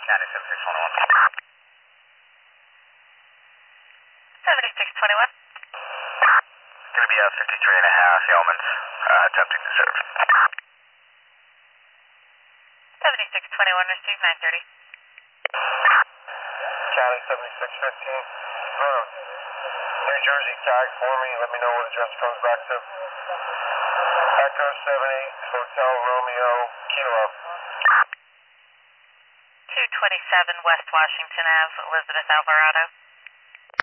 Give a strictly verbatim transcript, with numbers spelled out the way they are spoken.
County seventy-six twenty-one. seventy-six twenty-one. It's going to be a fifty-three and a half Yeomans, uh, attempting to serve. seventy-six twenty-one, receive nine thirty. County seventy-six fifteen. Uh, New Jersey tag for me. Let me know what address comes back to. Echo seven eight, Hotel Romeo, Kilo. two twenty-seven West Washington Avenue, Elizabeth Alvarado.